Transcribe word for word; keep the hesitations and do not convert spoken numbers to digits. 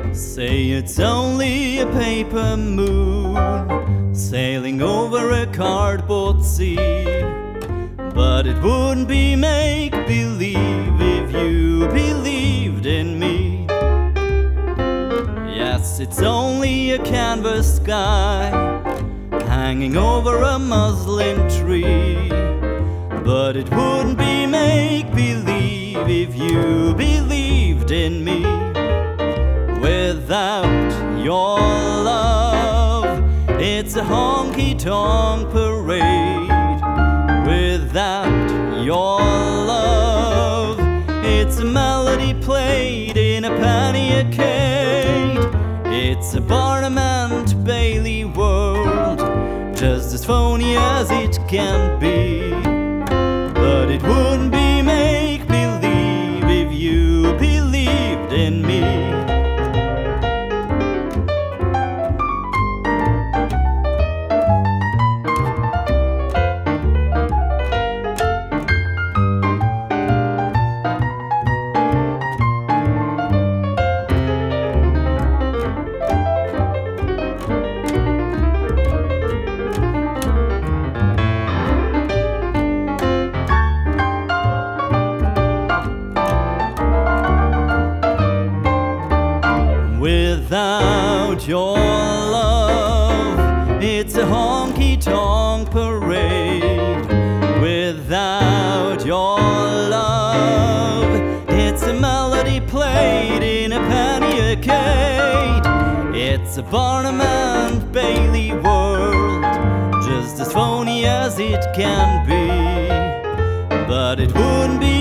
Say it's only a paper moon sailing over a cardboard sea, but it wouldn't be make-believe if you believed in me. Yes, it's only a canvas sky hanging over a muslin tree, but it wouldn't be make-believe if you believed in me. Without your love, it's a honky-tonk parade. Without your love, it's a melody played in a pannier-cade. It's a Barnum and Bailey world, just as phony as it can be. But it wouldn't be make-believe if you believed in me. Without your love, it's a honky-tonk parade. Without your love, it's a melody played in a pannier-cade. It's a Barnum and Bailey world, just as phony as it can be. But it wouldn't be